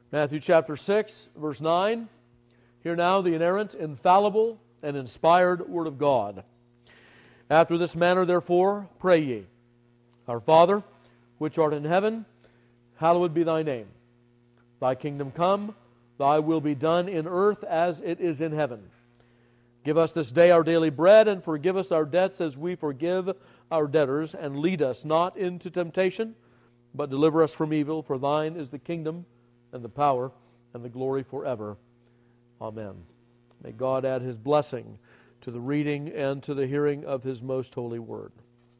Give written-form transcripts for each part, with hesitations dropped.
Matthew chapter 6, verse 9. Hear now the inerrant, infallible, and inspired Word of God. After this manner, therefore, pray ye. Our Father, which art in heaven, hallowed be thy name. Thy kingdom come, thy will be done in earth as it is in heaven. Give us this day our daily bread, and forgive us our debts as we forgive our debtors, and lead us not into temptation, but deliver us from evil, for thine is the kingdom, and the power, and the glory forever. Amen. May God add His blessing to the reading and to the hearing of His most holy word.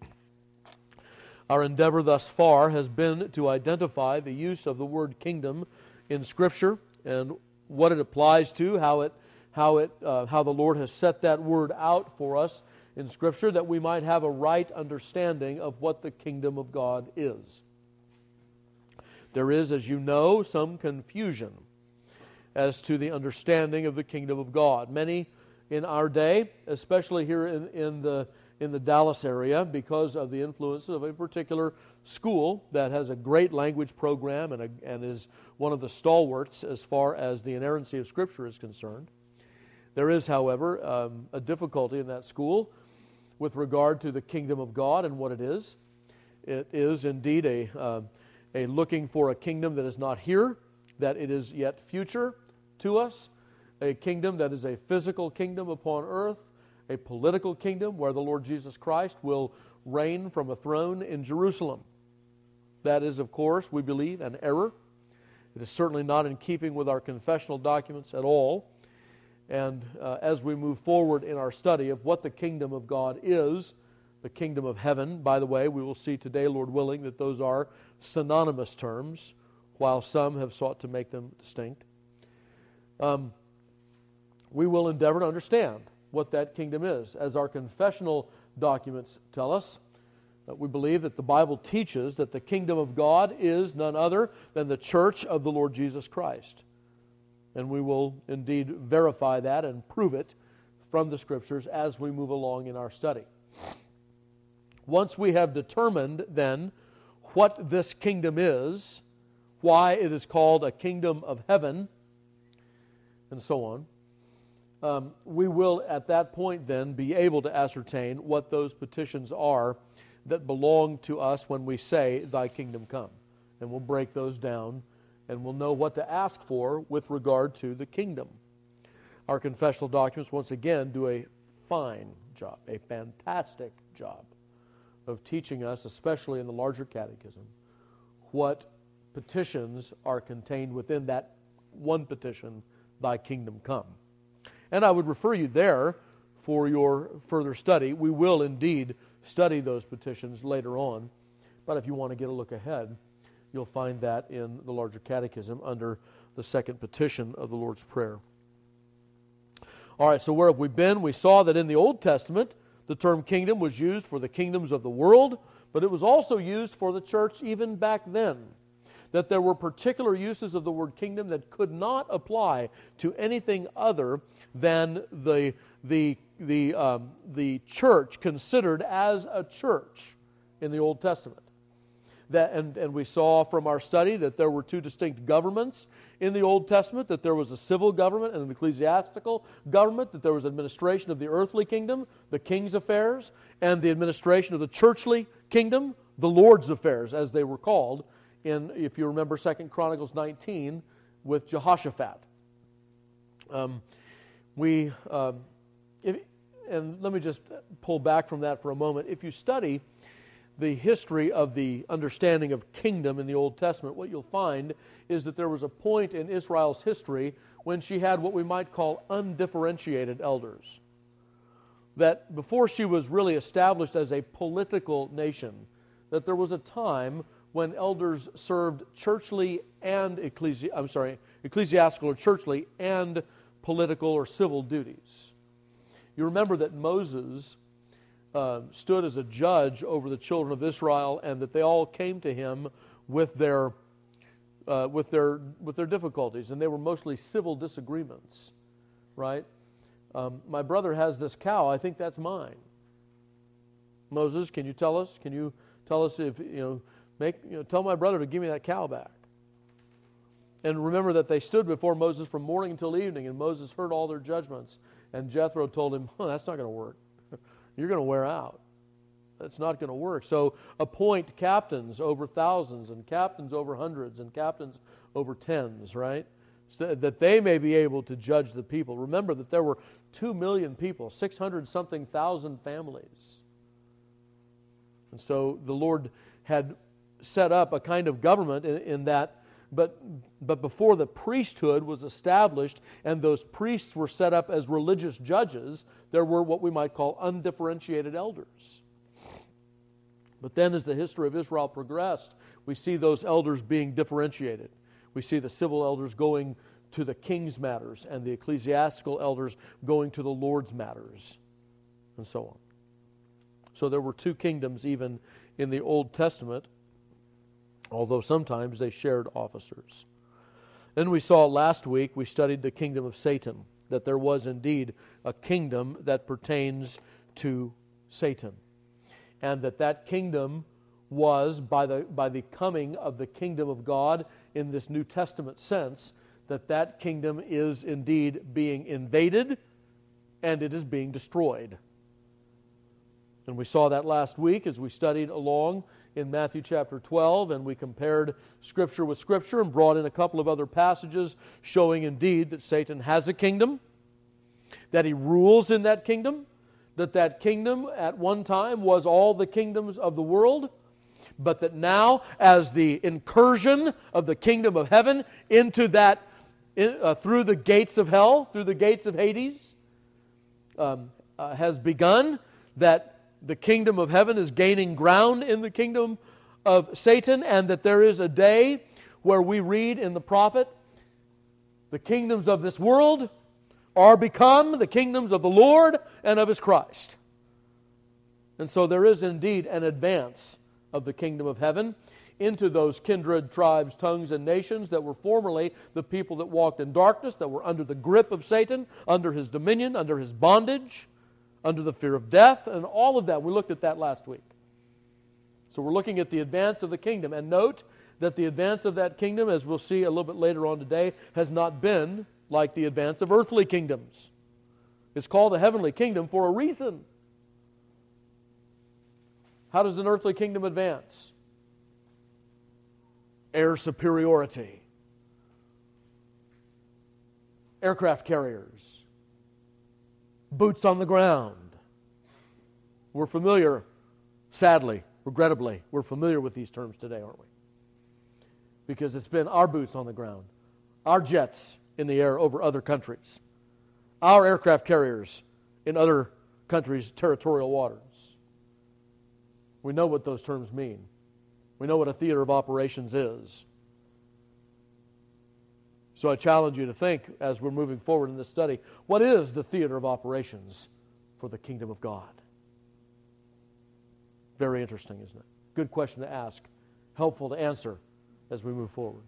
Our endeavor thus far has been to identify the use of the word kingdom in Scripture and what it applies to, how the Lord has set that word out for us in Scripture, that we might have a right understanding of what the kingdom of God is. There is, as you know, some confusion as to the understanding of the kingdom of God. Many in our day, especially here in the Dallas area, because of the influences of a particular school that has a great language program and is one of the stalwarts as far as the inerrancy of Scripture is concerned. There is, however, a difficulty in that school with regard to the kingdom of God and what it is. It is indeed a looking for a kingdom that is not here, that it is yet future to us, a kingdom that is a physical kingdom upon earth, a political kingdom where the Lord Jesus Christ will reign from a throne in Jerusalem. That is, of course, we believe, an error. It is certainly not in keeping with our confessional documents at all. And as we move forward in our study of what the kingdom of God is, the kingdom of heaven, by the way, we will see today, Lord willing, that those are synonymous terms, while some have sought to make them distinct. We will endeavor to understand what that kingdom is. As our confessional documents tell us, we believe that the Bible teaches that the kingdom of God is none other than the church of the Lord Jesus Christ. And we will indeed verify that and prove it from the Scriptures as we move along in our study. Once we have determined then what this kingdom is, why it is called a kingdom of heaven, and so on, we will at that point then be able to ascertain what those petitions are that belong to us when we say, Thy kingdom come. And we'll break those down and we'll know what to ask for with regard to the kingdom. Our confessional documents, once again, do a fine job, a fantastic job of teaching us, especially in the larger catechism, what petitions are contained within that one petition, Thy kingdom come. And I would refer you there for your further study. We will indeed study those petitions later on, but if you want to get a look ahead, you'll find that in the larger catechism under the second petition of the Lord's Prayer. All right, so where have we been? We saw that in the Old Testament, the term kingdom was used for the kingdoms of the world, but it was also used for the church even back then. That there were particular uses of the word kingdom that could not apply to anything other than the church considered as a church in the Old Testament. And we saw from our study that there were two distinct governments in the Old Testament, that there was a civil government and an ecclesiastical government, that there was administration of the earthly kingdom, the king's affairs, and the administration of the churchly kingdom, the Lord's affairs, as they were called, if you remember 2 Chronicles 19 with Jehoshaphat. And let me just pull back from that for a moment. If you study the history of the understanding of kingdom in the Old Testament, what you'll find is that there was a point in Israel's history when she had what we might call undifferentiated elders. That before she was really established as a political nation, that there was a time when elders served churchly and ecclesiastical or churchly and political or civil duties. You remember that Moses stood as a judge over the children of Israel, and that they all came to him with their difficulties, and they were mostly civil disagreements, right? My brother has this cow. I think that's mine. Moses, can you tell us? Can you tell us if tell my brother to give me that cow back? And remember that they stood before Moses from morning until evening, and Moses heard all their judgments. And Jethro told him, that's not going to work. You're going to wear out. That's not going to work. So appoint captains over thousands, and captains over hundreds, and captains over tens, right? So that they may be able to judge the people. Remember that there were 2 million people, 600-something thousand families. And so the Lord had set up a kind of government in that, but before the priesthood was established and those priests were set up as religious judges, there were what we might call undifferentiated elders. But then as the history of Israel progressed, we see those elders being differentiated. We see the civil elders going to the king's matters and the ecclesiastical elders going to the Lord's matters, and so on. So there were 2 kingdoms even in the Old Testament, although sometimes they shared officers. Then we saw last week, we studied the kingdom of Satan, that there was indeed a kingdom that pertains to Satan, and that kingdom was, by the coming of the kingdom of God in this New Testament sense, that kingdom is indeed being invaded and it is being destroyed. And we saw that last week as we studied along in Matthew chapter 12, and we compared Scripture with Scripture and brought in a couple of other passages showing indeed that Satan has a kingdom, that he rules in that kingdom, that kingdom at one time was all the kingdoms of the world, but that now, as the incursion of the kingdom of heaven into that, through the gates of hell, through the gates of Hades, has begun, that the kingdom of heaven is gaining ground in the kingdom of Satan, and that there is a day where we read in the prophet, the kingdoms of this world are become the kingdoms of the Lord and of His Christ. And so there is indeed an advance of the kingdom of heaven into those kindred, tribes, tongues, and nations that were formerly the people that walked in darkness, that were under the grip of Satan, under his dominion, under his bondage, under the fear of death, and all of that. We looked at that last week. So we're looking at the advance of the kingdom. And note that the advance of that kingdom, as we'll see a little bit later on today, has not been like the advance of earthly kingdoms. It's called a heavenly kingdom for a reason. How does an earthly kingdom advance? Air superiority. Aircraft carriers. Boots on the ground. We're familiar, sadly, regrettably, we're familiar with these terms today, aren't we? Because it's been our boots on the ground, our jets in the air over other countries, our aircraft carriers in other countries' territorial waters. We know what those terms mean. We know what a theater of operations is. So I challenge you to think, as we're moving forward in this study, what is the theater of operations for the kingdom of God? Very interesting, isn't it? Good question to ask. Helpful to answer as we move forward.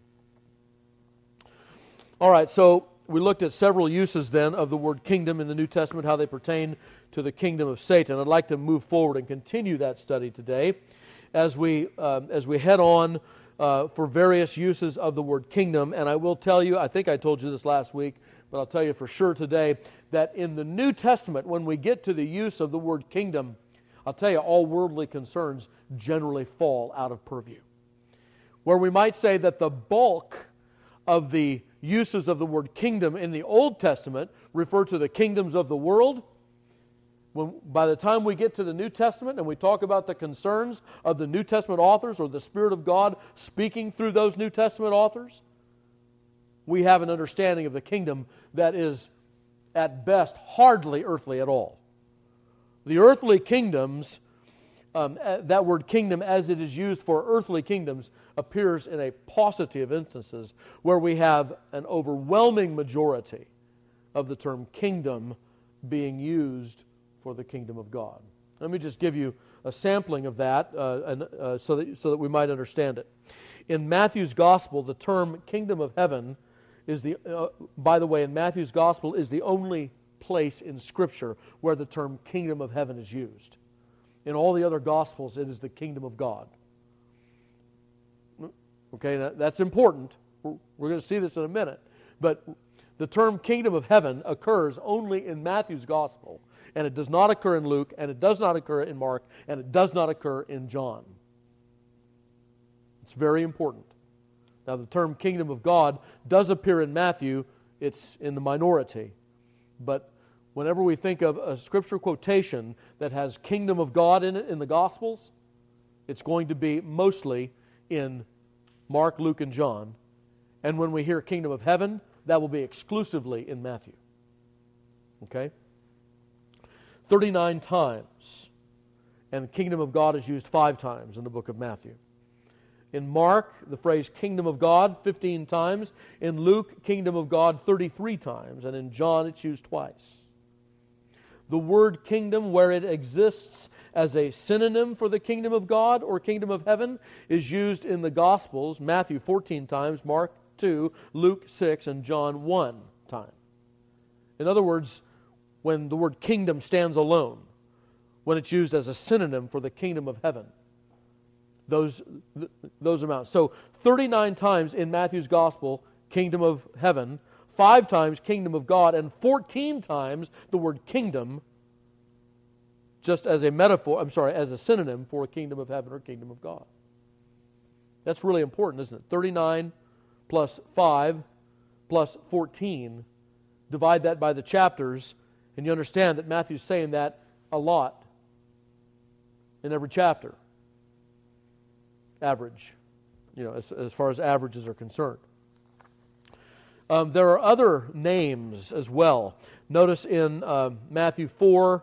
All right, so we looked at several uses then of the word kingdom in the New Testament, how they pertain to the kingdom of Satan. I'd like to move forward and continue that study today as we head on for various uses of the word kingdom. And I will tell you, I think I told you this last week, but I'll tell you for sure today, that in the New Testament, when we get to the use of the word kingdom, I'll tell you, all worldly concerns generally fall out of purview. Where we might say that the bulk of the uses of the word kingdom in the Old Testament refer to the kingdoms of the world, by the time we get to the New Testament and we talk about the concerns of the New Testament authors or the Spirit of God speaking through those New Testament authors, we have an understanding of the kingdom that is, at best, hardly earthly at all. The earthly kingdoms, that word kingdom as it is used for earthly kingdoms, appears in a paucity of instances where we have an overwhelming majority of the term kingdom being used for the kingdom of God. Let me just give you a sampling of that so that we might understand it. In Matthew's Gospel, the term kingdom of heaven is by the way, in Matthew's Gospel is the only place in Scripture where the term kingdom of heaven is used. In all the other Gospels, it is the kingdom of God. Okay, that's important We're going to see this in a minute. But the term kingdom of heaven occurs only in Matthew's gospel. And it does not occur in Luke, and it does not occur in Mark, and it does not occur in John. It's very important. Now, the term kingdom of God does appear in Matthew. It's in the minority. But whenever we think of a scripture quotation that has kingdom of God in it in the Gospels, it's going to be mostly in Mark, Luke, and John. And when we hear kingdom of heaven, that will be exclusively in Matthew. Okay? 39 times. And the kingdom of God is used 5 times in the book of Matthew. In Mark, the phrase kingdom of God 15 times. In Luke, kingdom of God 33 times. And in John, it's used twice. The word kingdom, where it exists as a synonym for the kingdom of God or kingdom of heaven, is used in the Gospels, Matthew 14 times, Mark 2, Luke 6, and John 1 time. In other words, when the word kingdom stands alone, when it's used as a synonym for the kingdom of heaven, those amounts. So 39 times in Matthew's Gospel, kingdom of heaven, 5 times kingdom of God, and 14 times the word kingdom just as a metaphor, as a synonym for a kingdom of heaven or kingdom of God. That's really important, isn't it? 39 plus 5 plus 14. Divide that by the chapters, and you understand that Matthew's saying that a lot in every chapter. Average, as far as averages are concerned. There are other names as well. Notice in Matthew 4,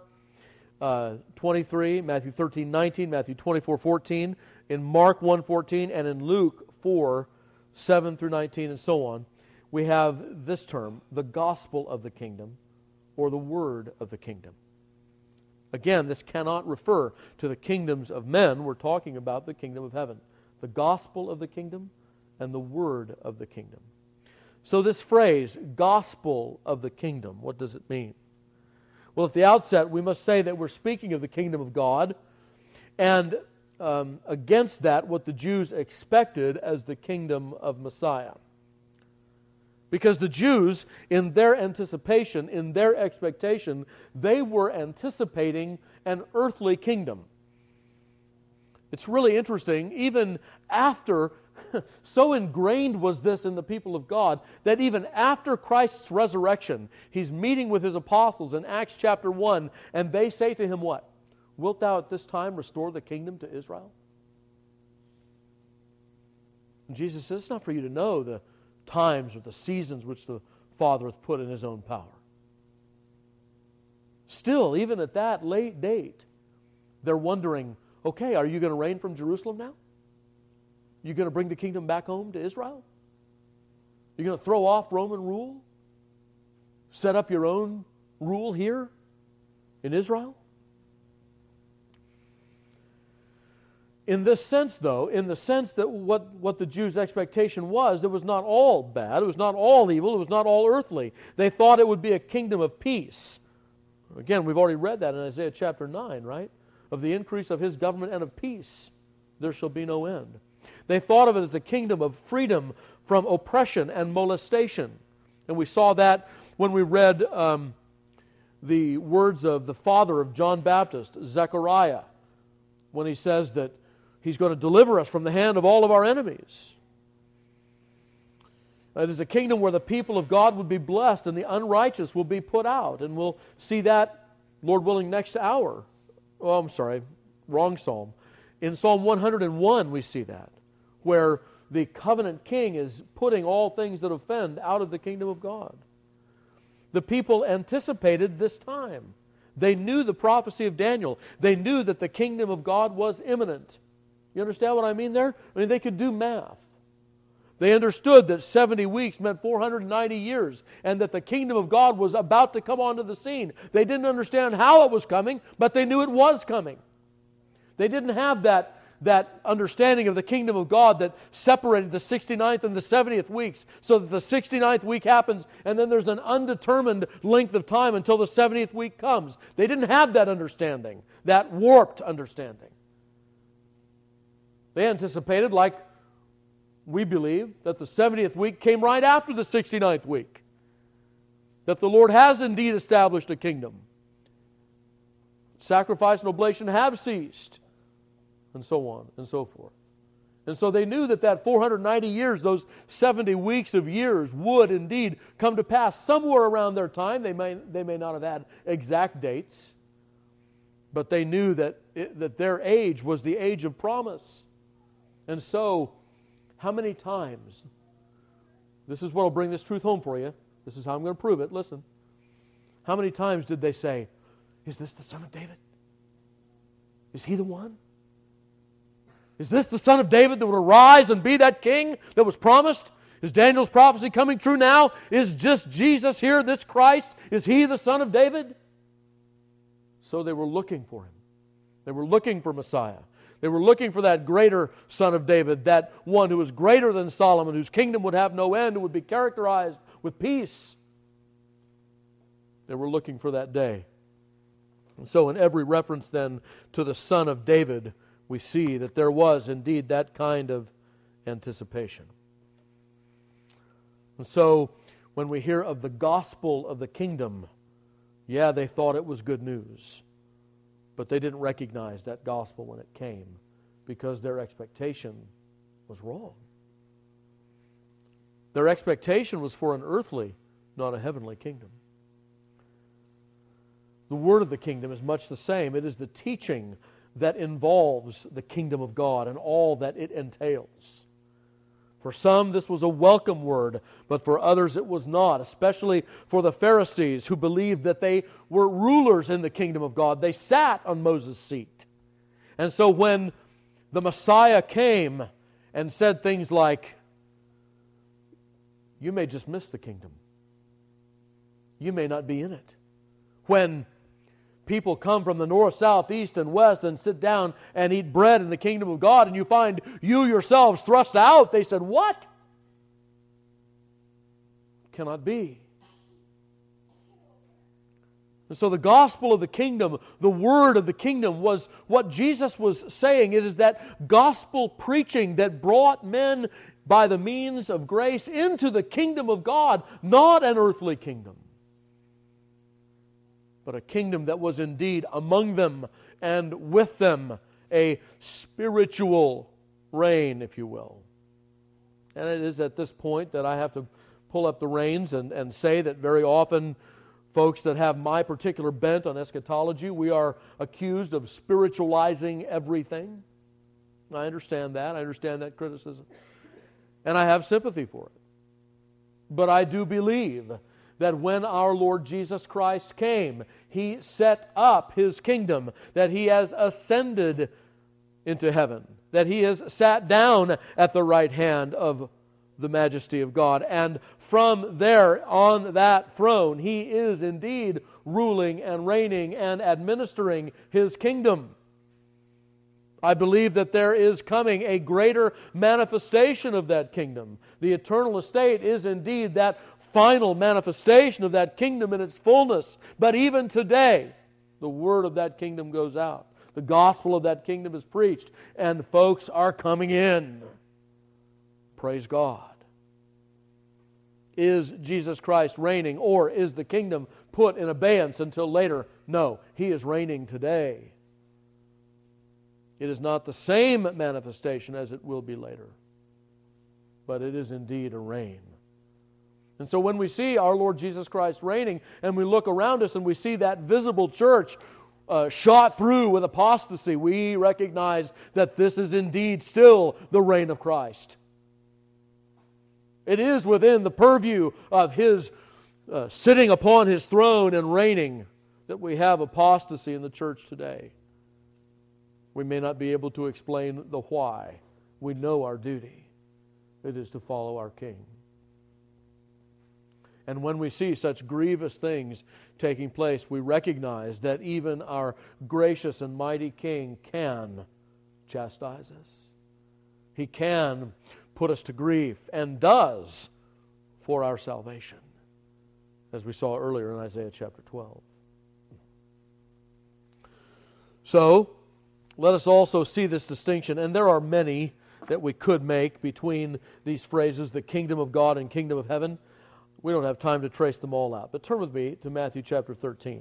23, Matthew 13, 19, Matthew 24, 14, in Mark 1, 14, and in Luke 4, 7 through 19, and so on, we have this term, the gospel of the kingdom, or the word of the kingdom. Again, this cannot refer to the kingdoms of men. We're talking about the kingdom of heaven. The gospel of the kingdom and the word of the kingdom. So this phrase, gospel of the kingdom, what does it mean? Well, at the outset, we must say that we're speaking of the kingdom of God, and against that, what the Jews expected as the kingdom of Messiah. Because the Jews, in their anticipation, in their expectation, they were anticipating an earthly kingdom. It's really interesting, even after, so ingrained was this in the people of God, that even after Christ's resurrection, He's meeting with His apostles in Acts chapter 1, and they say to Him what? Wilt thou at this time restore the kingdom to Israel? And Jesus says, it's not for you to know the times or the seasons which the Father hath put in His own power. Still, even at that late date, they're wondering, okay, are you going to reign from Jerusalem now? You going to bring the kingdom back home to Israel? You're going to throw off Roman rule? Set up your own rule here in Israel? In this sense, though, in the sense that what the Jews' expectation was, it was not all bad, it was not all evil, it was not all earthly. They thought it would be a kingdom of peace. Again, we've already read that in Isaiah chapter 9, right? Of the increase of His government and of peace, there shall be no end. They thought of it as a kingdom of freedom from oppression and molestation. And we saw that when we read the words of the father of John Baptist, Zechariah, when he says that He's going to deliver us from the hand of all of our enemies. It is a kingdom where the people of God would be blessed and the unrighteous will be put out. And we'll see that, Lord willing, next hour. Oh, I'm sorry, wrong psalm. In Psalm 101 we see that, where the covenant king is putting all things that offend out of the kingdom of God. The people anticipated this time. They knew the prophecy of Daniel. They knew that the kingdom of God was imminent. You understand what I mean there? I mean, they could do math. They understood that 70 weeks meant 490 years and that the kingdom of God was about to come onto the scene. They didn't understand how it was coming, but they knew it was coming. They didn't have that understanding of the kingdom of God that separated the 69th and the 70th weeks so that the 69th week happens and then there's an undetermined length of time until the 70th week comes. They didn't have that understanding, that warped understanding. They anticipated, like we believe that the 70th week came right after the 69th week. That the Lord has indeed established a kingdom. Sacrifice and oblation have ceased, and so on and so forth. And so they knew that 490 years, those 70 weeks of years, would indeed come to pass somewhere around their time. They may not have had exact dates, but they knew that their age was the age of promise. And so, how many times, this is what will bring this truth home for you. This is how I'm going to prove it. Listen. How many times did they say, "Is this the Son of David? Is He the one? Is this the Son of David that would arise and be that king that was promised? Is Daniel's prophecy coming true now? Is just Jesus here, this Christ? Is He the Son of David?" So they were looking for Him. They were looking for Messiah. They were looking for that greater Son of David, that one who was greater than Solomon, whose kingdom would have no end, who would be characterized with peace. They were looking for that day. And so in every reference then to the Son of David, we see that there was indeed that kind of anticipation. And so when we hear of the gospel of the kingdom, yeah, they thought it was good news. But they didn't recognize that gospel when it came because their expectation was wrong. Their expectation was for an earthly, not a heavenly kingdom. The word of the kingdom is much the same. It is the teaching that involves the kingdom of God and all that it entails. For some, this was a welcome word, but for others it was not, especially for the Pharisees who believed that they were rulers in the kingdom of God. They sat on Moses' seat. And so when the Messiah came and said things like, "You may just miss the kingdom. You may not be in it." When people come from the north, south, east, and west and sit down and eat bread in the kingdom of God, and you find you yourselves thrust out, they said, "What? Cannot be." And so the gospel of the kingdom, the word of the kingdom, was what Jesus was saying. It is that gospel preaching that brought men by the means of grace into the kingdom of God, not an earthly kingdom, but a kingdom that was indeed among them and with them, a spiritual reign, if you will. And it is at this point that I have to pull up the reins and say that very often folks that have my particular bent on eschatology, we are accused of spiritualizing everything. I understand that. I understand that criticism. And I have sympathy for it. But I do believe that when our Lord Jesus Christ came, He set up His kingdom, that He has ascended into heaven, that He has sat down at the right hand of the majesty of God, and from there, on that throne, He is indeed ruling and reigning and administering His kingdom. I believe that there is coming a greater manifestation of that kingdom. The eternal estate is indeed that final manifestation of that kingdom in its fullness. But even today, the word of that kingdom goes out. The gospel of that kingdom is preached, and folks are coming in. Praise God. Is Jesus Christ reigning, or is the kingdom put in abeyance until later? No, He is reigning today. It is not the same manifestation as it will be later, but it is indeed a reign. And so when we see our Lord Jesus Christ reigning, and we look around us and we see that visible church shot through with apostasy, we recognize that this is indeed still the reign of Christ. It is within the purview of His sitting upon His throne and reigning that we have apostasy in the church today. We may not be able to explain the why. We know our duty. It is to follow our King. And when we see such grievous things taking place, we recognize that even our gracious and mighty King can chastise us. He can put us to grief, and does, for our salvation, as we saw earlier in Isaiah chapter 12. So, let us also see this distinction, and there are many that we could make between these phrases, the kingdom of God and kingdom of heaven. We don't have time to trace them all out. But turn with me to Matthew chapter 13.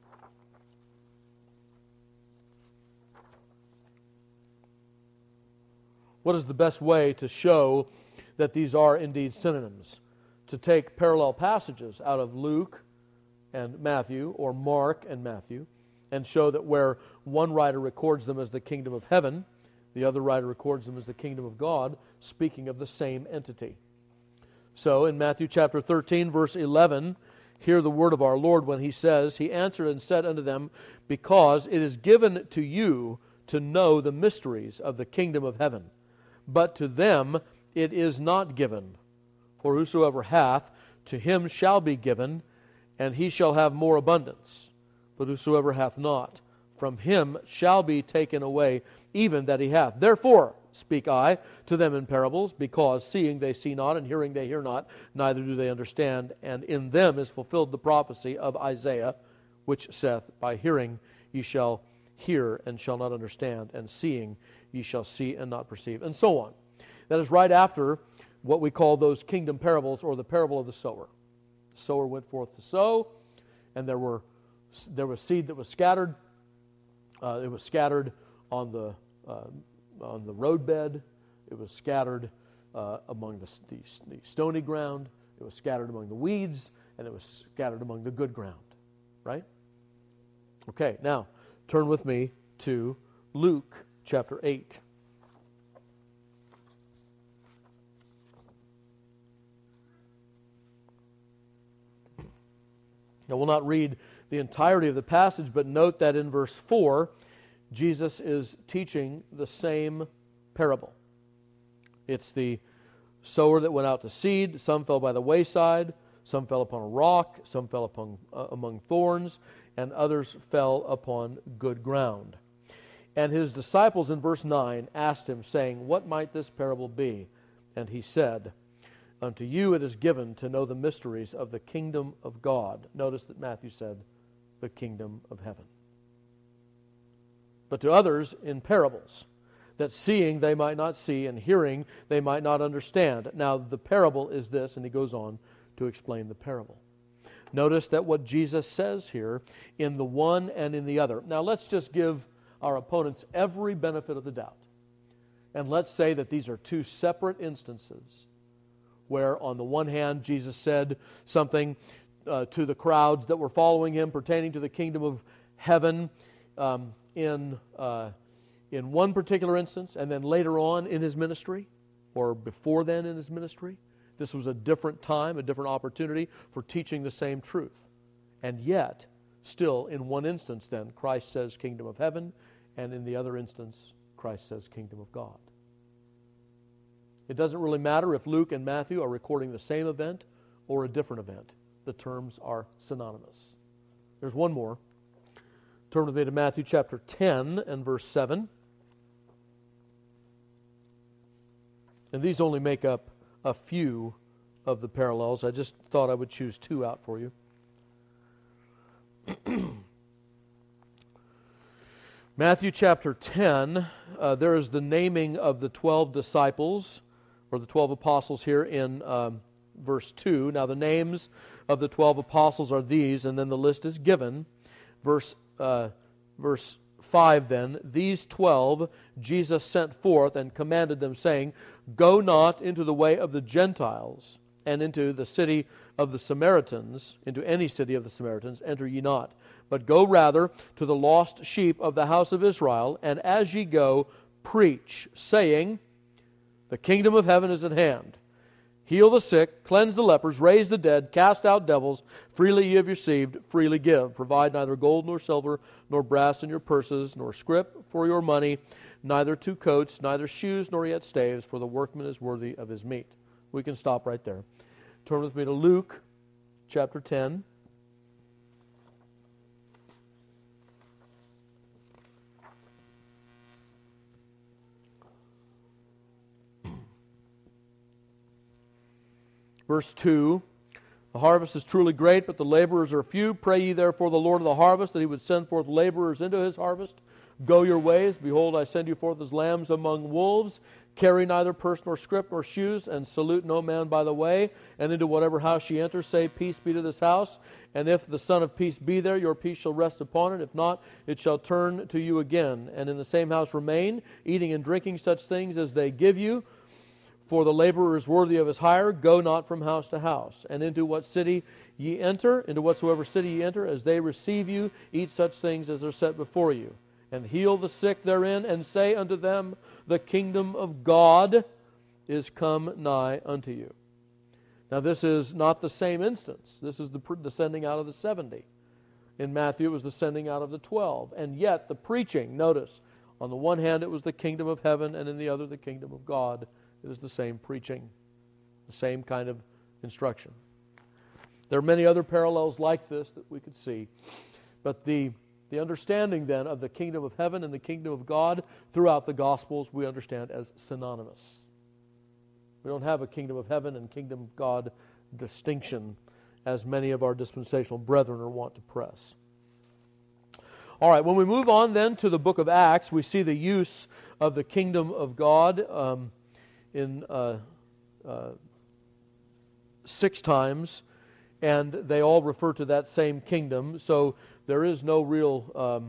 What is the best way to show that these are indeed synonyms? To take parallel passages out of Luke and Matthew, or Mark and Matthew, and show that where one writer records them as the kingdom of heaven, the other writer records them as the kingdom of God, speaking of the same entity. So in Matthew chapter 13, verse 11, hear the word of our Lord when He says, He answered and said unto them, Because it is given to you to know the mysteries of the kingdom of heaven, but to them it is not given. For whosoever hath, to him shall be given, and he shall have more abundance. But whosoever hath not, from him shall be taken away even that he hath. Therefore speak I to them in parables, because seeing they see not, and hearing they hear not, neither do they understand. And in them is fulfilled the prophecy of Isaiah, which saith, By hearing ye shall hear and shall not understand, and seeing ye shall see and not perceive, and so on. That is right after what we call those kingdom parables, or the parable of the sower. The sower went forth to sow, and there was seed that was scattered. It was scattered on the roadbed. It was scattered among the stony ground. It was scattered among the weeds, and it was scattered among the good ground. Right? Okay, now turn with me to Luke chapter 8. Now, we'll not read the entirety of the passage, but note that in verse 4, Jesus is teaching the same parable. It's the sower that went out to seed. Some fell by the wayside, some fell upon a rock, some fell among thorns, and others fell upon good ground. And His disciples in verse 9 asked Him, saying, What might this parable be? And He said, Unto you it is given to know the mysteries of the kingdom of God. Notice that Matthew said, the kingdom of heaven. But to others in parables, that seeing they might not see, and hearing they might not understand. Now the parable is this, and he goes on to explain the parable. Notice that what Jesus says here, in the one and in the other. Now let's just give our opponents every benefit of the doubt. And let's say that these are two separate instances, where on the one hand Jesus said something to the crowds that were following Him pertaining to the kingdom of heaven in one particular instance, and then later on in His ministry, or before then in His ministry, this was a different time, a different opportunity for teaching the same truth. And yet, still in one instance then, Christ says kingdom of heaven, and in the other instance, Christ says kingdom of God. It doesn't really matter if Luke and Matthew are recording the same event or a different event. The terms are synonymous. There's one more. Turn with me to Matthew chapter 10 and verse 7. And these only make up a few of the parallels. I just thought I would choose two out for you. Matthew chapter 10, there is the naming of the 12 disciples, or the 12 apostles here in verse 2. Now the names of the 12 apostles are these, and then the list is given. Verse 5 then, These 12 Jesus sent forth and commanded them, saying, Go not into the way of the Gentiles, and into the city of the Samaritans, into any city of the Samaritans, enter ye not. But go rather to the lost sheep of the house of Israel, and as ye go, preach, saying, The kingdom of heaven is at hand. Heal the sick, cleanse the lepers, raise the dead, cast out devils. Freely ye have received, freely give. Provide neither gold nor silver, nor brass in your purses, nor scrip for your money, neither two coats, neither shoes, nor yet staves, for the workman is worthy of his meat. We can stop right there. Turn with me to Luke chapter 10. Verse 2, The harvest is truly great, but the laborers are few. Pray ye therefore the Lord of the harvest that He would send forth laborers into His harvest. Go your ways. Behold, I send you forth as lambs among wolves. Carry neither purse nor scrip nor shoes, and salute no man by the way. And into whatever house ye enter, say, Peace be to this house. And if the Son of Peace be there, your peace shall rest upon it. If not, it shall turn to you again. And in the same house remain, eating and drinking such things as they give you. For the laborer is worthy of his hire. Go not from house to house. And into what city ye enter, into whatsoever city ye enter, as they receive you, eat such things as are set before you. And heal the sick therein, and say unto them, The kingdom of God is come nigh unto you. Now this is not the same instance. This is the sending out of the 70. In Matthew it was the sending out of the 12. And yet the preaching, notice, on the one hand it was the kingdom of heaven, and in the other the kingdom of God. It is the same preaching, the same kind of instruction. There are many other parallels like this that we could see. But the understanding then of the kingdom of heaven and the kingdom of God throughout the Gospels we understand as synonymous. We don't have a kingdom of heaven and kingdom of God distinction as many of our dispensational brethren are wont to press. All right, when we move on then to the book of Acts, we see the use of the kingdom of God in 6 times, and they all refer to that same kingdom. So there is no real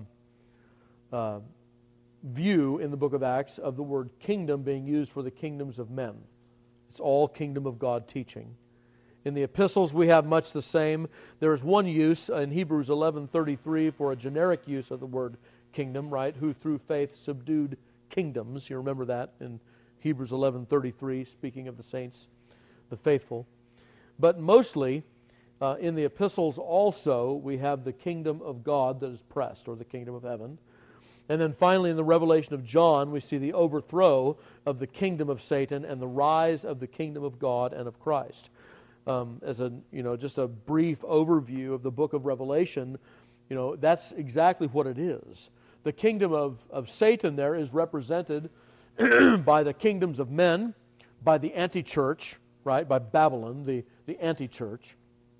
view in the book of Acts of the word kingdom being used for the kingdoms of men. It's all kingdom of God teaching. In the epistles we have much the same. There is one use in Hebrews 11:33 for a generic use of the word kingdom, right? Who through faith subdued kingdoms. You remember that in Hebrews 11:33, speaking of the saints, the faithful. But mostly in the epistles also we have the kingdom of God that is pressed, or the kingdom of heaven. And then finally in the revelation of John we see the overthrow of the kingdom of Satan and the rise of the kingdom of God and of Christ. As a just a brief overview of the book of Revelation, that's exactly what it is. The kingdom of Satan there is represented by the kingdoms of men, by the anti-church, right? By Babylon, the anti-church,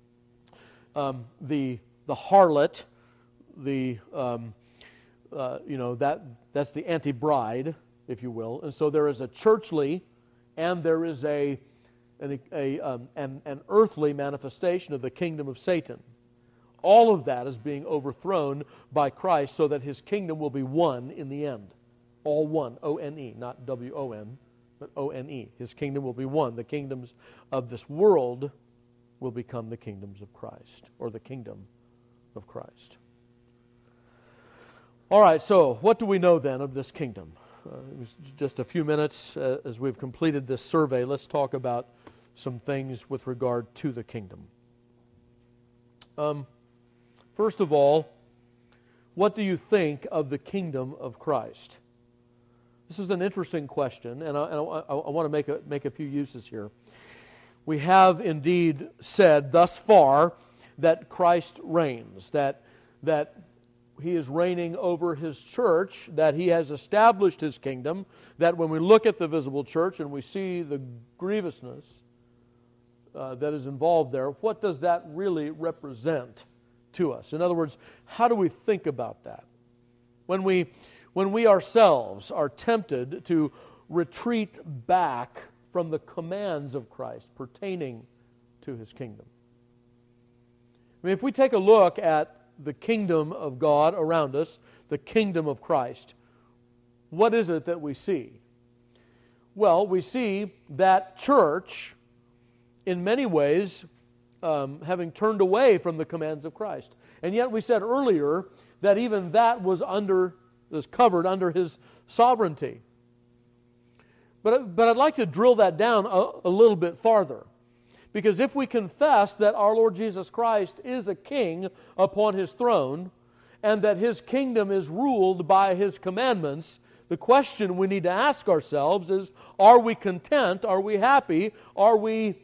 the harlot, that's the anti-bride, if you will. And so there is a churchly, and there is an earthly manifestation of the kingdom of Satan. All of that is being overthrown by Christ so that His kingdom will be one in the end. All one, O-N-E, not W-O-N, but O-N-E. His kingdom will be one. The kingdoms of this world will become the kingdoms of Christ, or the kingdom of Christ. All right, so what do we know then of this kingdom? Just a few minutes as we've completed this survey, let's talk about some things with regard to the kingdom. First of all, what do you think of the kingdom of Christ? This is an interesting question, and I want to make a few uses here. We have indeed said thus far that Christ reigns, that He is reigning over His church, that He has established His kingdom, that when we look at the visible church and we see the grievousness that is involved there, what does that really represent to us? In other words, how do we think about that? When we ourselves are tempted to retreat back from the commands of Christ pertaining to His kingdom. I mean, if we take a look at the kingdom of God around us, the kingdom of Christ, what is it that we see? Well, we see that church, in many ways, having turned away from the commands of Christ. And yet we said earlier that even that was covered under His sovereignty. But I'd like to drill that down a little bit farther. Because if we confess that our Lord Jesus Christ is a king upon His throne, and that His kingdom is ruled by His commandments, the question we need to ask ourselves is, are we content? Are we happy? Are we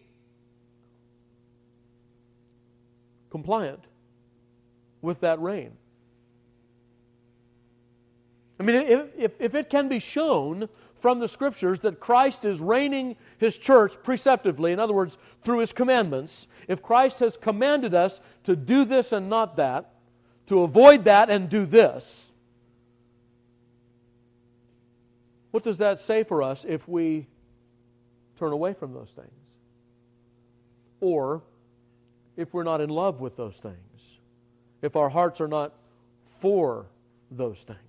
compliant with that reign? I mean, if it can be shown from the Scriptures that Christ is reigning His church preceptively, in other words, through His commandments, if Christ has commanded us to do this and not that, to avoid that and do this, What does that say for us if we turn away from those things? Or if we're not in love with those things? If our hearts are not for those things?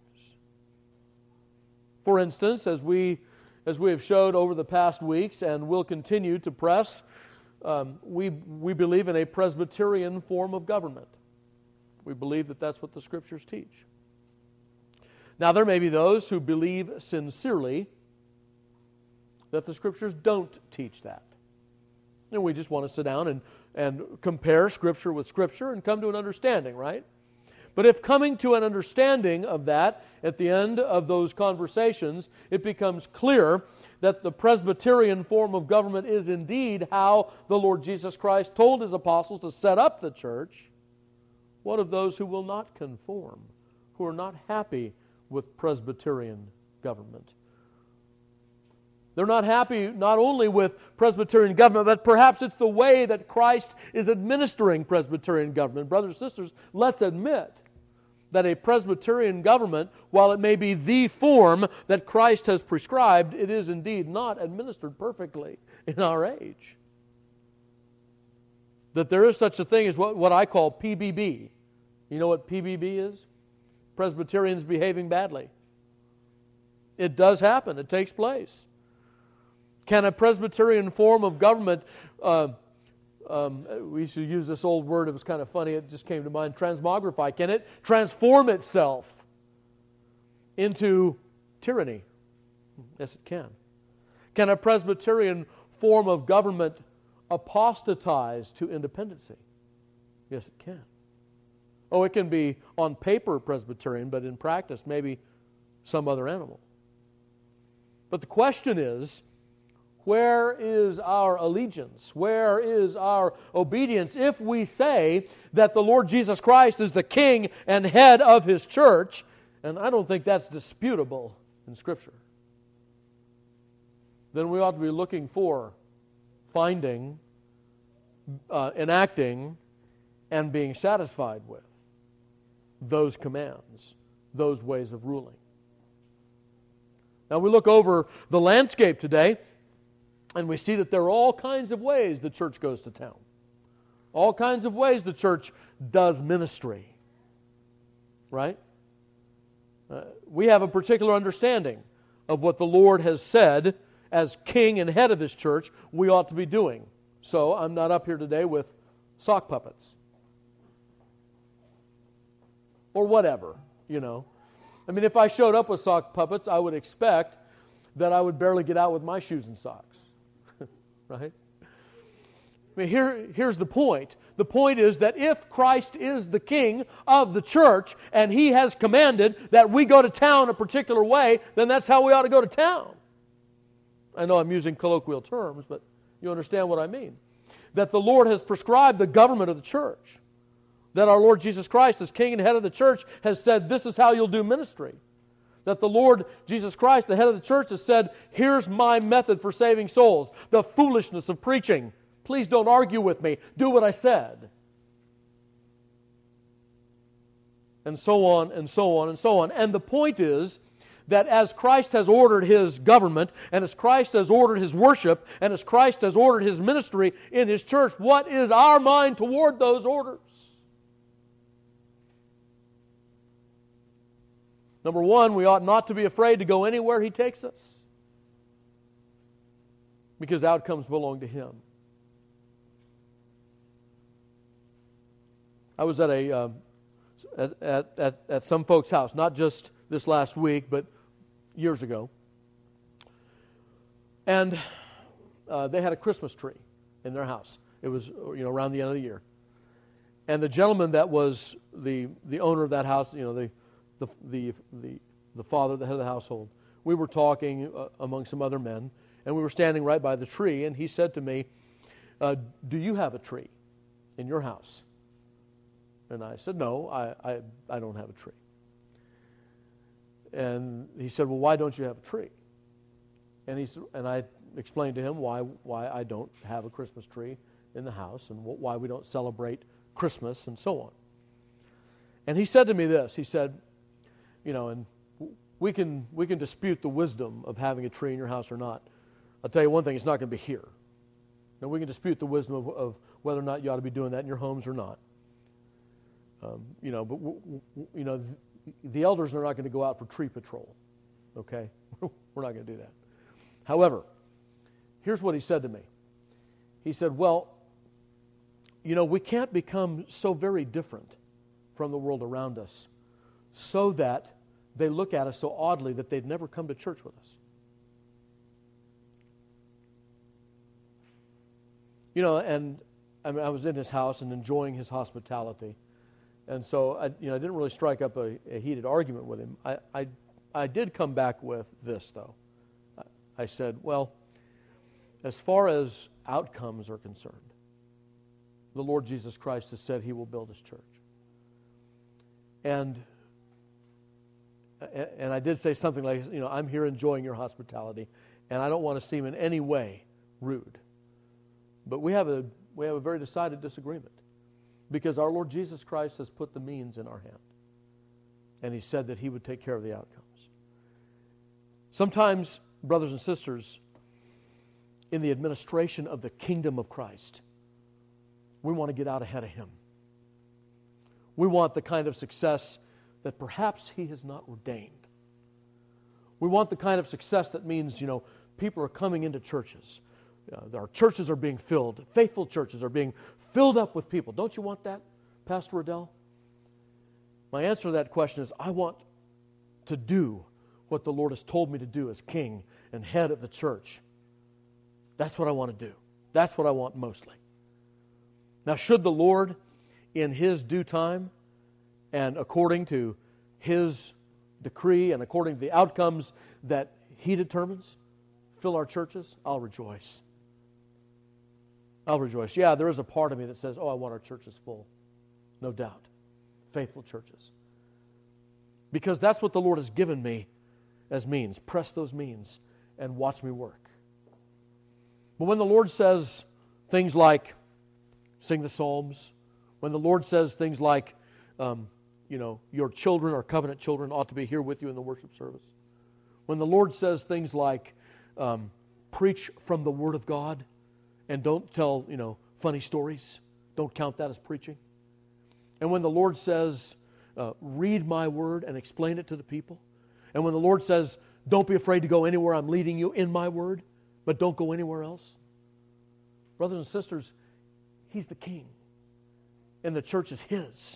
For instance, as we have showed over the past weeks and will continue to press, we believe in a Presbyterian form of government. We believe that that's what the Scriptures teach. Now, there may be those who believe sincerely that the Scriptures don't teach that. And we just want to sit down and compare Scripture with Scripture and come to an understanding, right? But if coming to an understanding of that at the end of those conversations, it becomes clear that the Presbyterian form of government is indeed how the Lord Jesus Christ told His apostles to set up the church, what of those who will not conform, who are not happy with Presbyterian government? They're not happy not only with Presbyterian government, but perhaps it's the way that Christ is administering Presbyterian government. Brothers and sisters, let's admit that a Presbyterian government, while it may be the form that Christ has prescribed, it is indeed not administered perfectly in our age. That there is such a thing as what I call PBB. You know what PBB is? Presbyterians behaving badly. It does happen. It takes place. Can a Presbyterian form of government, we should use this old word, it was kind of funny, it just came to mind, transmogrify. Can it transform itself into tyranny? Yes, it can. Can a Presbyterian form of government apostatize to independency? Yes, it can. Oh, it can be on paper Presbyterian, but in practice maybe some other animal. But the question is, where is our allegiance? Where is our obedience if we say that the Lord Jesus Christ is the King and head of His church? And I don't think that's disputable in Scripture. Then we ought to be looking for, finding, enacting, and being satisfied with those commands, those ways of ruling. Now we look over the landscape today, and we see that there are all kinds of ways the church goes to town. All kinds of ways the church does ministry. Right? We have a particular understanding of what the Lord has said as King and head of His church we ought to be doing. So I'm not up here today with sock puppets. Or whatever, you know. I mean, if I showed up with sock puppets, I would expect that I would barely get out with my shoes and socks. Right? I mean, here's the point. The point is that if Christ is the King of the church and He has commanded that we go to town a particular way, then that's how we ought to go to town. I know I'm using colloquial terms, but you understand what I mean. That the Lord has prescribed the government of the church. That our Lord Jesus Christ, as King and head of the church, has said, this is how you'll do ministry. That the Lord Jesus Christ, the head of the church, has said, here's my method for saving souls. The foolishness of preaching. Please don't argue with me. Do what I said. And so on, and so on, and so on. And the point is that as Christ has ordered His government, and as Christ has ordered His worship, and as Christ has ordered His ministry in His church, what is our mind toward those orders? Number one, we ought not to be afraid to go anywhere He takes us, because outcomes belong to Him. I was at at some folks' house, not just this last week, but years ago, and they had a Christmas tree in their house. It was around the end of the year, and the gentleman that was the owner of that house, the father, the head of the household, we were talking among some other men, and we were standing right by the tree, and he said to me, do you have a tree in your house? And I said, no, I don't have a tree. And he said, well, why don't you have a tree? And I explained to him why I don't have a Christmas tree in the house and why we don't celebrate Christmas and so on. And he said to me this, he said, and we can dispute the wisdom of having a tree in your house or not. I'll tell you one thing, it's not going to be here. Now, we can dispute the wisdom of whether or not you ought to be doing that in your homes or not. But the elders are not going to go out for tree patrol, okay? We're not going to do that. However, here's what he said to me. He said, well, we can't become so very different from the world around us so that they look at us so oddly that they'd never come to church with us. And I was in his house and enjoying his hospitality. And so I didn't really strike up a heated argument with him. I did come back with this, though. I said, well, as far as outcomes are concerned, the Lord Jesus Christ has said He will build His church. And I did say something like, I'm here enjoying your hospitality, and I don't want to seem in any way rude. But we have a very decided disagreement, because our Lord Jesus Christ has put the means in our hand, and He said that He would take care of the outcomes. Sometimes, brothers and sisters, in the administration of the kingdom of Christ, we want to get out ahead of Him. We want the kind of success that perhaps He has not ordained. We want the kind of success that means, people are coming into churches. Our churches are being filled. Faithful churches are being filled up with people. Don't you want that, Pastor Riddell? My answer to that question is, I want to do what the Lord has told me to do as king and head of the church. That's what I want to do. That's what I want mostly. Now, should the Lord, in His due time and according to His decree and according to the outcomes that He determines, fill our churches, I'll rejoice. I'll rejoice. Yeah, there is a part of me that says, I want our churches full. No doubt. Faithful churches. Because that's what the Lord has given me as means. Press those means and watch me work. But when the Lord says things like, sing the Psalms, when the Lord says things like, your children, our covenant children, ought to be here with you in the worship service. When the Lord says things like, preach from the Word of God, and don't tell, funny stories. Don't count that as preaching. And when the Lord says, read my Word and explain it to the people. And when the Lord says, don't be afraid to go anywhere I'm leading you in my Word, but don't go anywhere else. Brothers and sisters, He's the King. And the church is His.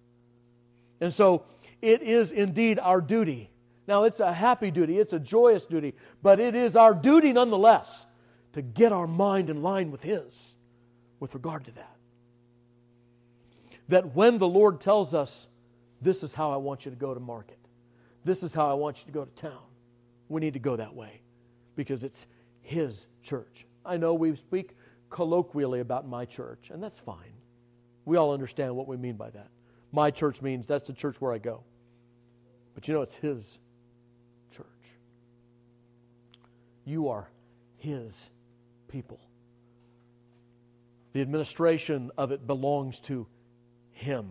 And so it is indeed our duty. Now, it's a happy duty. It's a joyous duty. But it is our duty nonetheless to get our mind in line with His with regard to that. That when the Lord tells us, this is how I want you to go to market, this is how I want you to go to town, we need to go that way because it's His church. I know we speak colloquially about my church, and that's fine. We all understand what we mean by that. My church means that's the church where I go. But it's His church. You are His people. The administration of it belongs to Him.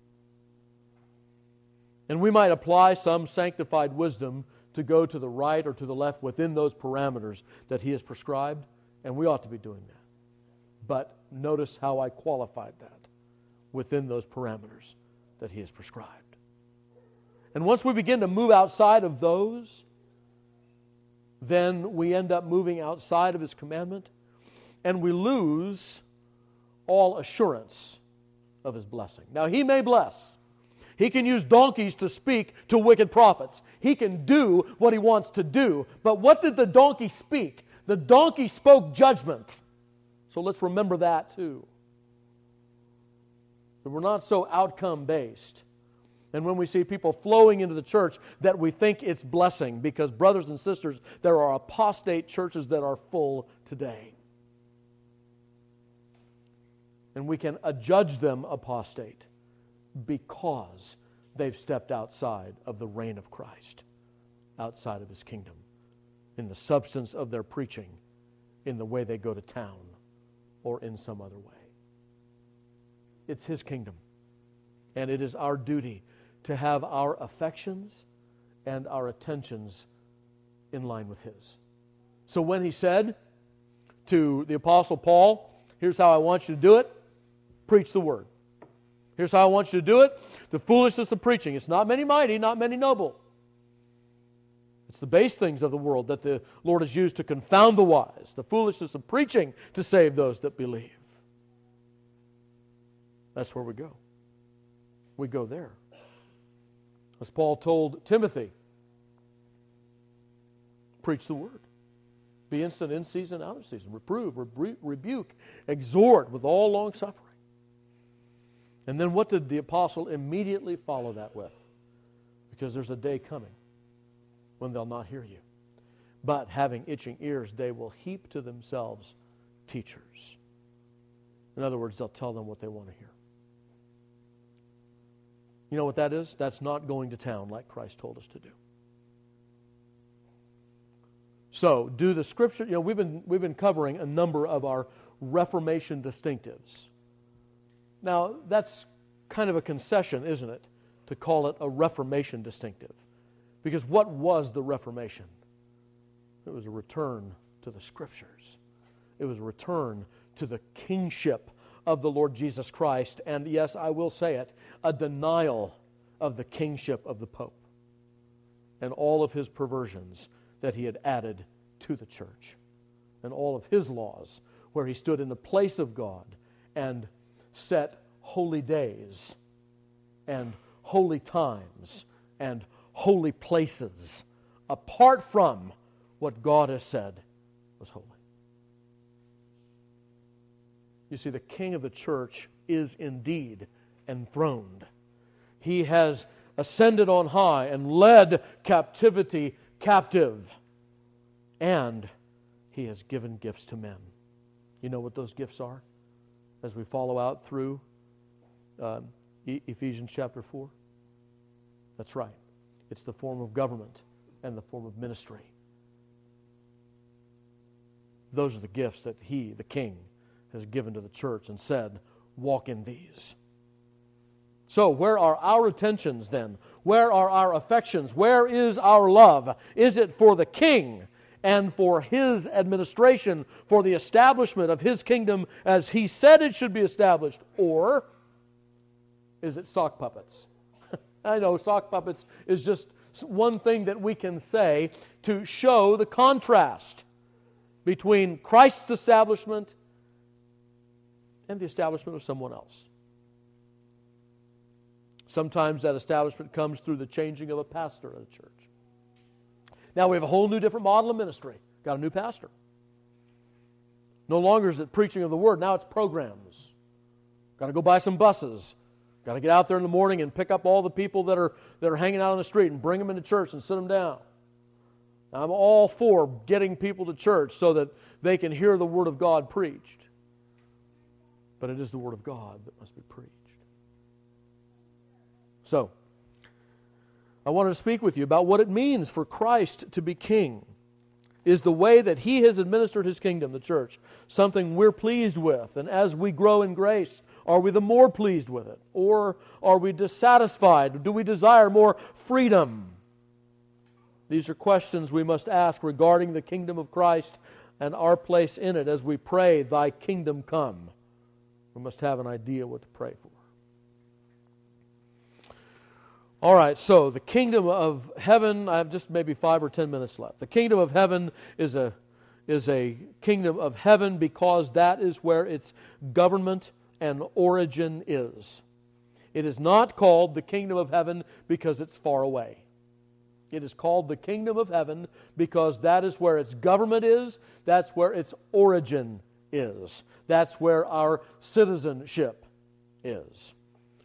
And we might apply some sanctified wisdom to go to the right or to the left within those parameters that He has prescribed, and we ought to be doing that. But notice how I qualified that within those parameters that He has prescribed. And once we begin to move outside of those, then we end up moving outside of His commandment, and we lose all assurance of His blessing. Now, He may bless. He can use donkeys to speak to wicked prophets. He can do what He wants to do. But what did the donkey speak? The donkey spoke judgment. So let's remember that too. That we're not so outcome-based. And when we see people flowing into the church, that we think it's blessing. Because, brothers and sisters, there are apostate churches that are full today. And we can adjudge them apostate because they've stepped outside of the reign of Christ, outside of His kingdom, in the substance of their preaching, in the way they go to town, or in some other way. It's His kingdom, and it is our duty to have our affections and our attentions in line with His. So when He said to the Apostle Paul, here's how I want you to do it, preach the Word. Here's how I want you to do it, the foolishness of preaching. It's not many mighty, not many noble. It's the base things of the world that the Lord has used to confound the wise, the foolishness of preaching to save those that believe. That's where we go. We go there. As Paul told Timothy, preach the Word. Be instant in season, out of season. Reprove, rebuke, exhort with all long suffering. And then what did the apostle immediately follow that with? Because there's a day coming when they'll not hear you. But having itching ears, they will heap to themselves teachers. In other words, they'll tell them what they want to hear. You know what that is? That's not going to town like Christ told us to do. So, do the Scripture, we've been covering a number of our Reformation distinctives. Now, that's kind of a concession, isn't it, to call it a Reformation distinctive? Because what was the Reformation? It was a return to the Scriptures. It was a return to the kingship of the Lord Jesus Christ, and yes, I will say it, a denial of the kingship of the Pope and all of his perversions that he had added to the church, and all of his laws where he stood in the place of God and set holy days and holy times and holy places apart from what God has said was holy. You see, the King of the church is indeed enthroned. He has ascended on high and led captivity captive. And He has given gifts to men. You know what those gifts are? As we follow out through Ephesians chapter 4. That's right. It's the form of government and the form of ministry. Those are the gifts that He, the King, has given to the church and said, walk in these. So, where are our attentions then? Where are our affections? Where is our love? Is it for the King and for His administration, for the establishment of His kingdom as He said it should be established? Or is it sock puppets? I know sock puppets is just one thing that we can say to show the contrast between Christ's establishment and the establishment of someone else. Sometimes that establishment comes through the changing of a pastor at a church. Now we have a whole new different model of ministry. Got a new pastor. No longer is it preaching of the Word. Now it's programs. Got to go buy some buses. Got to get out there in the morning and pick up all the people that are hanging out on the street and bring them into church and sit them down. I'm all for getting people to church so that they can hear the Word of God preached. But it is the Word of God that must be preached. So, I wanted to speak with you about what it means for Christ to be King. Is the way that He has administered His kingdom, the church, something we're pleased with? And as we grow in grace, are we the more pleased with it? Or are we dissatisfied? Do we desire more freedom? These are questions we must ask regarding the kingdom of Christ and our place in it as we pray, Thy kingdom come. We must have an idea what to pray for. All right, so the kingdom of heaven, I have just maybe 5 or 10 minutes left. The kingdom of heaven is a kingdom of heaven because that is where its government and origin is. It is not called the kingdom of heaven because it's far away. It is called the kingdom of heaven because that is where its government is, that's where its origin is. That's where our citizenship is.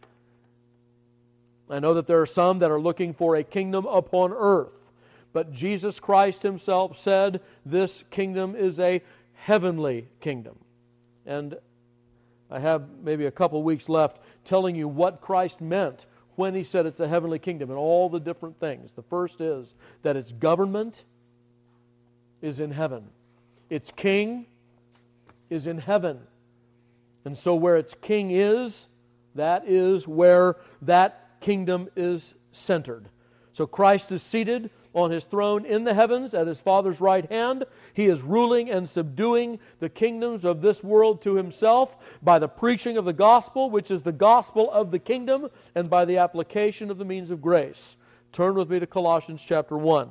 I know that there are some that are looking for a kingdom upon earth, but Jesus Christ Himself said this kingdom is a heavenly kingdom. And I have maybe a couple weeks left telling you what Christ meant when He said it's a heavenly kingdom and all the different things. The first is that its government is in heaven. Its king is in heaven. And so where its king is, that is where that kingdom is centered. So Christ is seated on His throne in the heavens at His Father's right hand. He is ruling and subduing the kingdoms of this world to Himself by the preaching of the gospel, which is the gospel of the kingdom, and by the application of the means of grace. Turn with me to Colossians chapter 1.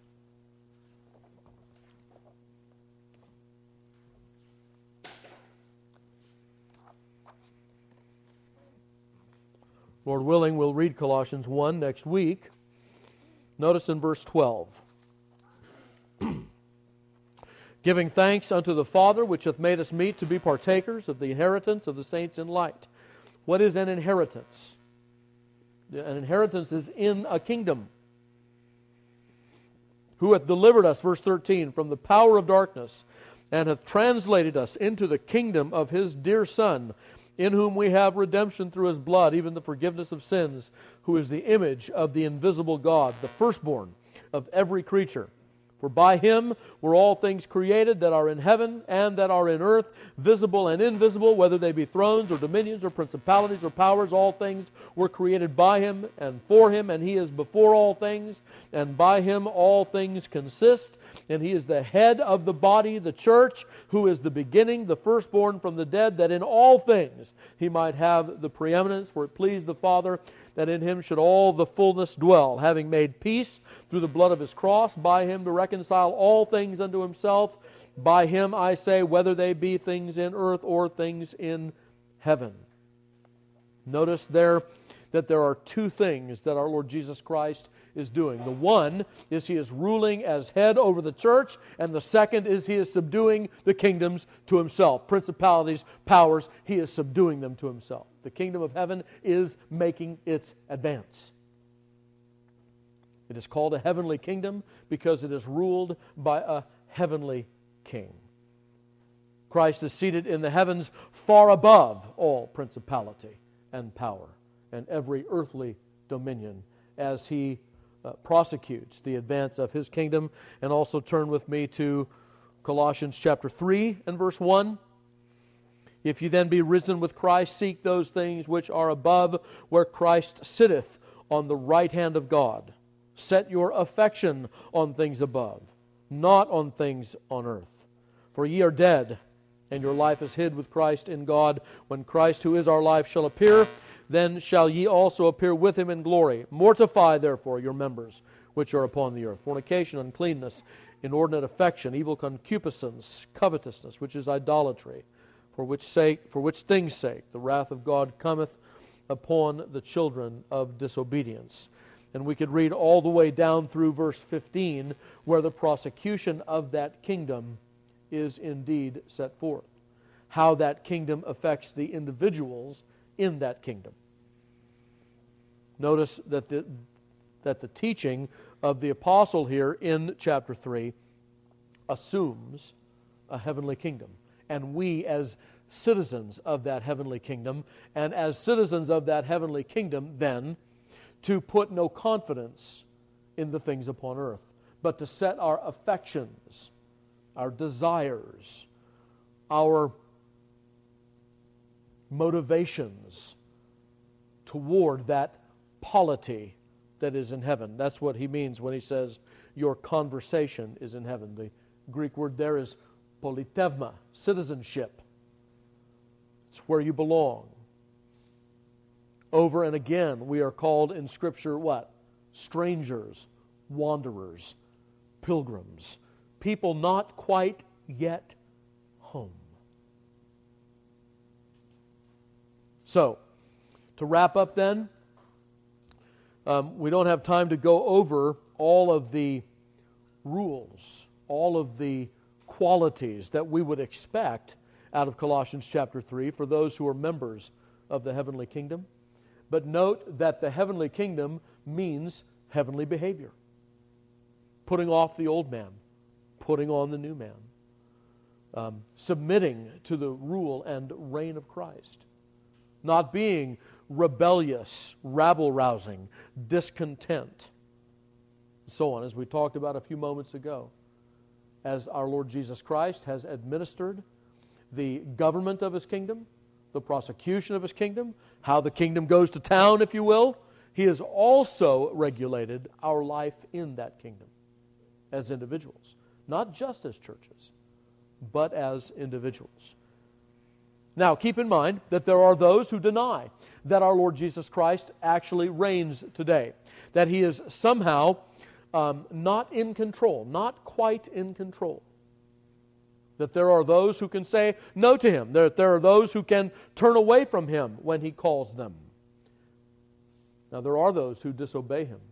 Lord willing, we'll read Colossians 1 next week. Notice in verse 12. Giving thanks unto the Father, which hath made us meet to be partakers of the inheritance of the saints in light. What is an inheritance? An inheritance is in a kingdom. Who hath delivered us, verse 13, from the power of darkness, and hath translated us into the kingdom of His dear Son, in whom we have redemption through His blood, even the forgiveness of sins, who is the image of the invisible God, the firstborn of every creature. For by Him were all things created that are in heaven and that are in earth, visible and invisible, whether they be thrones or dominions or principalities or powers. All things were created by Him and for Him, and He is before all things, and by Him all things consist. And He is the head of the body, the church, who is the beginning, the firstborn from the dead, that in all things He might have the preeminence. For it pleased the Father that in Him should all the fullness dwell, having made peace through the blood of His cross, by Him to reconcile all things unto Himself. By Him, I say, whether they be things in earth or things in heaven. Notice there that there are two things that our Lord Jesus Christ is doing. The one is He is ruling as head over the church, and the second is He is subduing the kingdoms to Himself. Principalities, powers, He is subduing them to Himself. The kingdom of heaven is making its advance. It is called a heavenly kingdom because it is ruled by a heavenly king. Christ is seated in the heavens far above all principality and power and every earthly dominion as He prosecutes the advance of His kingdom. And also turn with me to Colossians chapter 3 and verse 1. If ye then be risen with Christ, seek those things which are above, where Christ sitteth on the right hand of God. Set your affection on things above, not on things on earth. For ye are dead, and your life is hid with Christ in God. When Christ, who is our life, shall appear, then shall ye also appear with Him in glory. Mortify therefore your members which are upon the earth: fornication, uncleanness, inordinate affection, evil concupiscence, covetousness, which is idolatry, for which things' sake the wrath of God cometh upon the children of disobedience. And we could read all the way down through verse 15, where the prosecution of that kingdom is indeed set forth. How that kingdom affects the individuals in that kingdom. Notice that the teaching of the apostle here in chapter 3 assumes a heavenly kingdom. And we, as citizens of that heavenly kingdom, and as citizens of that heavenly kingdom, then, to put no confidence in the things upon earth, but to set our affections, our desires, our motivations toward that polity that is in heaven. That's what he means when he says your conversation is in heaven. The Greek word there is politevma, citizenship. It's where you belong. Over and again, we are called in Scripture what? Strangers, wanderers, pilgrims, people not quite yet home. So, to wrap up then, we don't have time to go over all of the rules, all of the qualities that we would expect out of Colossians chapter 3 for those who are members of the heavenly kingdom. But note that the heavenly kingdom means heavenly behavior. Putting off the old man, putting on the new man. Submitting to the rule and reign of Christ. Not being rebellious, rabble-rousing, discontent, and so on, as we talked about a few moments ago. As our Lord Jesus Christ has administered the government of His kingdom, the prosecution of His kingdom, how the kingdom goes to town, if you will, He has also regulated our life in that kingdom as individuals, not just as churches, but as individuals. Now, keep in mind that there are those who deny that our Lord Jesus Christ actually reigns today, that He is somehow not in control, not quite in control. That there are those who can say no to Him, that there are those who can turn away from Him when He calls them. Now, there are those who disobey Him.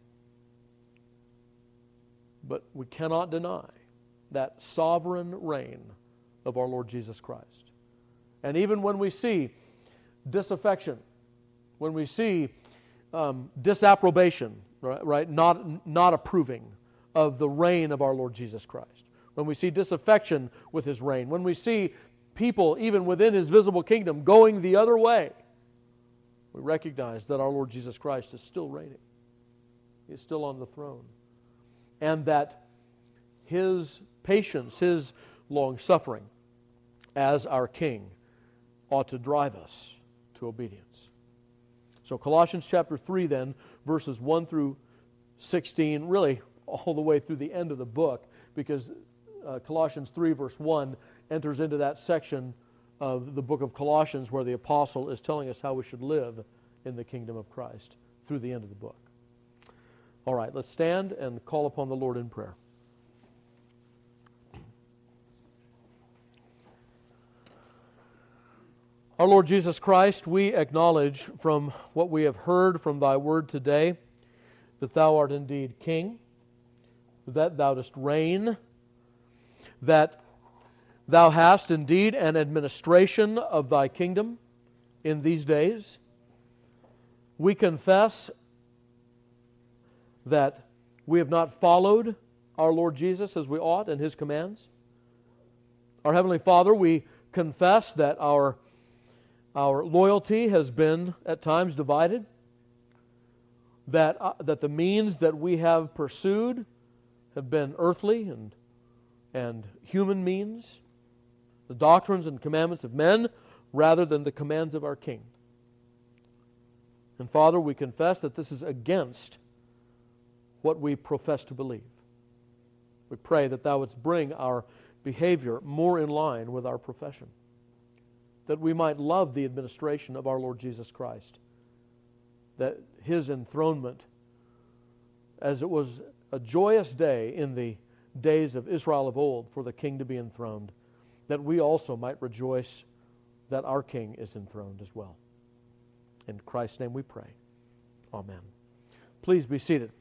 But we cannot deny that sovereign reign of our Lord Jesus Christ. And even when we see disaffection, when we see disapprobation, right, not approving of the reign of our Lord Jesus Christ, when we see disaffection with His reign, when we see people even within His visible kingdom going the other way, we recognize that our Lord Jesus Christ is still reigning. He is still on the throne. And that His patience, His long-suffering as our King ought to drive us to obedience. So Colossians chapter 3 then, verses 1 through 16, really all the way through the end of the book, because Colossians 3 verse 1 enters into that section of the book of Colossians where the apostle is telling us how we should live in the kingdom of Christ through the end of the book. All right, let's stand and call upon the Lord in prayer. Our Lord Jesus Christ, we acknowledge from what we have heard from Thy word today that Thou art indeed King, that Thou dost reign, that Thou hast indeed an administration of Thy kingdom in these days. We confess that we have not followed our Lord Jesus as we ought and His commands. Our Heavenly Father, we confess that our loyalty has been at times divided, that the means that we have pursued have been earthly and human means, the doctrines and commandments of men rather than the commands of our King. And Father, we confess that this is against what we profess to believe. We pray that Thou wouldst bring our behavior more in line with our profession, that we might love the administration of our Lord Jesus Christ, that His enthronement, as it was a joyous day in the days of Israel of old for the King to be enthroned, that we also might rejoice that our King is enthroned as well. In Christ's name we pray. Amen. Please be seated.